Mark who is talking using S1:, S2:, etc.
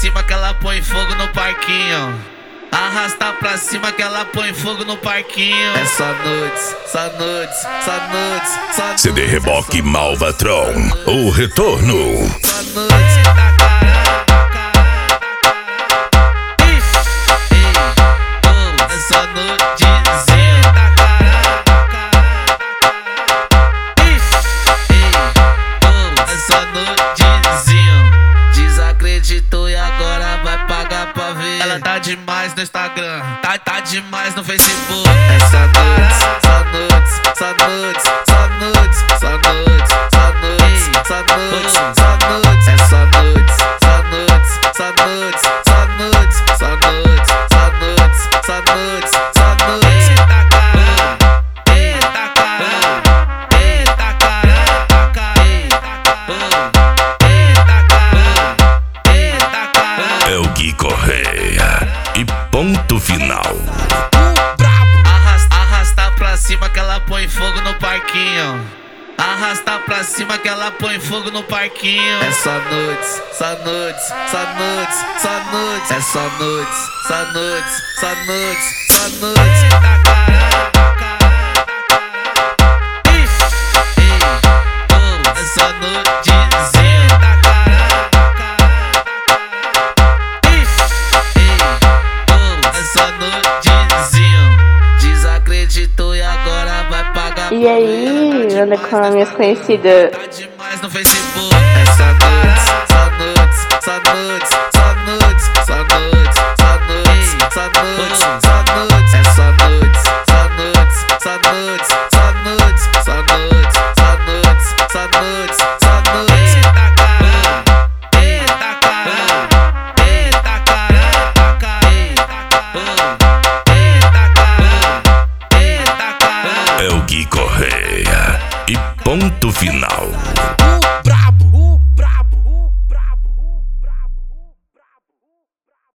S1: cima que ela põe fogo no parquinho. Arrasta pra cima que ela põe fogo no parquinho. É só nudes, só nudes, só nudes, só nudes.
S2: CD Reboque Malvatron, o retorno.
S1: Só nudes, tá caralho. É só nudezinho, tá caralho. É só nudezinho. Desacreditou e agora vai pagar pra ver. Ela tá demais no Instagram, tá demais no Facebook. É só nudes, só nudes, só nudes, só nudes, só nudes, só nudes, só nudes, só nudes. É só nudes, só nudes, só nudes, só nudes, só nudes, só nudes, só nudes, só nudes. Eita caralho, eita caralho, eita caralho, eita caralho, eita caralho.
S2: É o Gui Correia e ponto final.
S1: Arrasta pra cima que ela põe fogo no parquinho. Arrasta pra cima que ela põe fogo no parquinho. É só nudes, só nudes, só nudes, só nudes. É só nudes, só nudes, só nudes, só nudes. Eita caralho. É só nudezinho, tá caralho. É só nudezinho. Desacreditou e agora vai pagar.
S3: E aí, anda com as minhas conhecidas.
S1: Tá demais no Facebook. É só nudes, só nudes, só nudes, só nudes, só nudes, só nudes, só nudes, só nudes. É só nudes, só nudes, só nudes, só nudes, só nudes, só nudes, só nudes, só nudes. Eita caralho, eita caralho, eita caralho, eita caralho, eita caralho.
S2: É o Gui Correia e ponto final.